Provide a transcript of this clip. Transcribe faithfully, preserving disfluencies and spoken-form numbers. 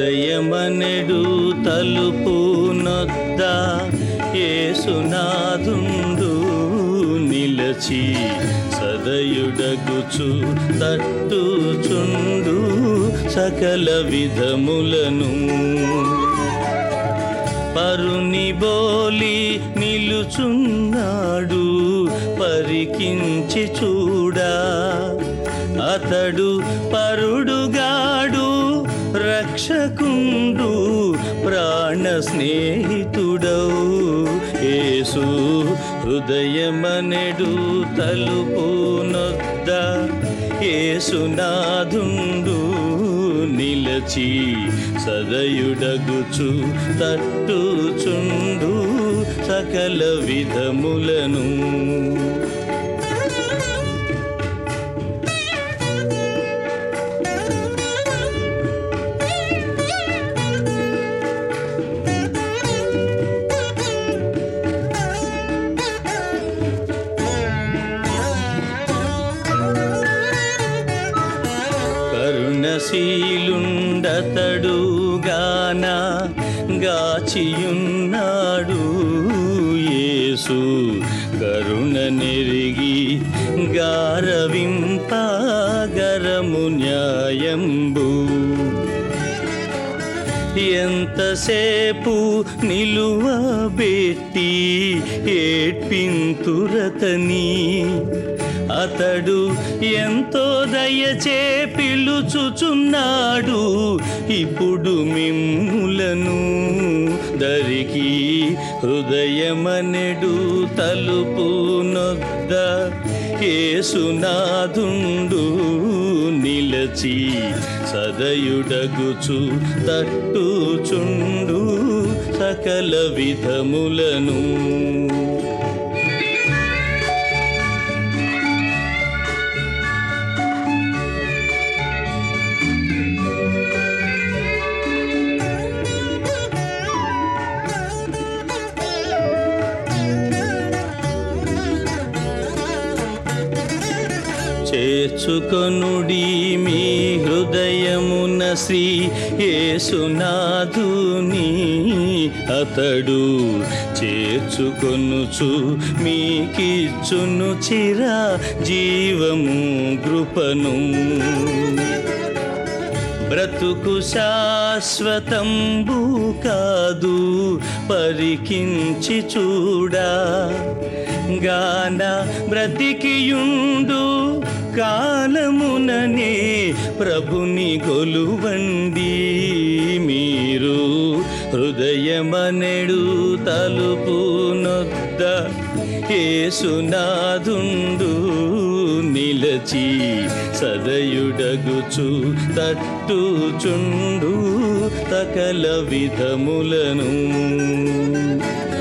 హృదయమనెడు తలుపు నొద్ద యేసునాథుండు నిలచి సదయుడగుచు తట్టుచుండు సకల విధములను పరుని బోలి నిలుచున్నాడు పరికించి చూడా అతడు పరుడుగాడు రక్షకుండు ప్రాణ స్నేహితుడవు యేసు హృదయమనెడు తలుపు నొద్ద యేసునాథుండు నిలచి సదయుడగుచు తట్టుచుండు సకల విధములను కరుణశీలుండతడు గాన గాచియున్నాడు యేసు కరుణ నెరిగి గారవింపగరము న్యాయంబు ఎంతసేపు నిలువబెట్టి ఏడ్పింతురతని అతడు ఎంతో దయచే పిలుచుచున్నాడు ఇప్పుడు మిమ్ములను దరికి హృదయమనెడు తలుపు నొద్ద యేసునాథుండు నిలచి సదయుడగుచు తట్టుచుండు సకల విధములను చేర్చుకొనుడి మీ హృదయమున శ్రీ యేసునాథుని అతడు చేర్చుకొనుచు మీకిచ్చును చిర జీవము కృపను బ్రతుకు శాశ్వతంబు కాదు పరికించి చూడా గాన బ్రతికియుండు కాలముననే ప్రభుని కొలువండి మీరు హృదయమనెడు తలుపు నొద్ద యేసునాథుండు నిలచి సదయుడగుచు తట్టుచుండు సకల విధములను